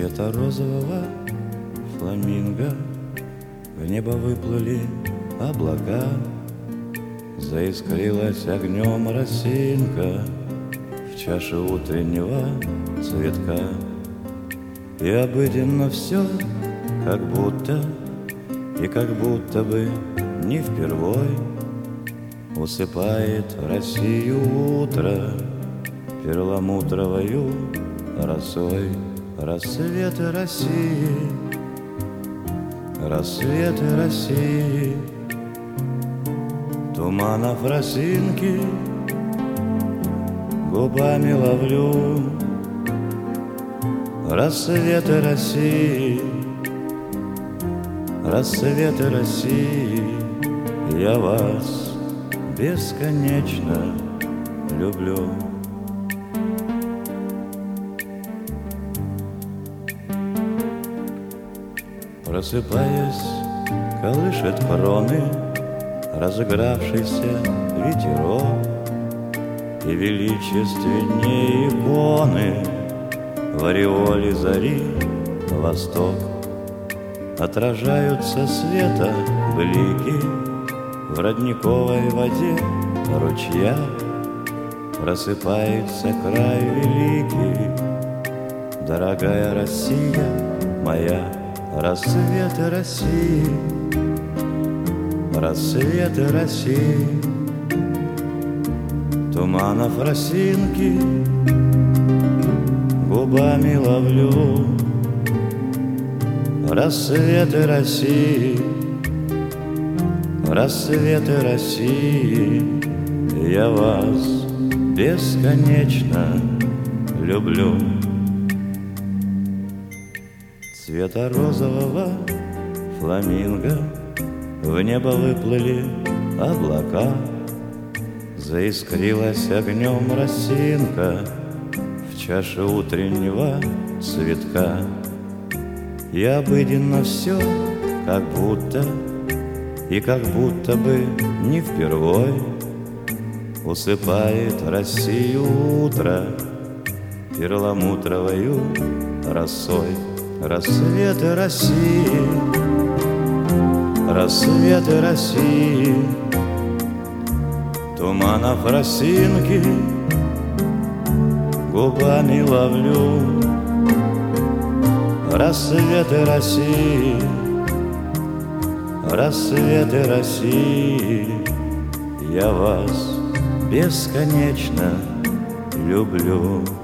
Цвета розового фламинго в небо выплыли облака, заискрилась огнем росинка в чаше утреннего цветка. И обыденно все, как будто бы не впервой усыпает Россию утро перламутровою росой. Рассветы России, рассветы России, туманов росинки губами ловлю. Рассветы России, рассветы России, я вас бесконечно люблю. Просыпаясь, колышет кроны разыгравшийся ветерок, и величественнее иконы в ореоле зари восток. Отражаются света блики в родниковой воде ручья. Просыпается край великий, дорогая Россия моя. Рассветы России, рассветы России, туманов росинки губами ловлю. Рассветы России, рассветы России, я вас бесконечно люблю. Цвета розового фламинго в небо выплыли облака, заискрилась огнем росинка в чаше утреннего цветка. И обыденно все, как будто бы не впервой усыпает Россию утро перламутровою росой. Рассветы России, рассветы России, туманов росинки губами ловлю. Рассветы России, рассветы России, я вас бесконечно люблю.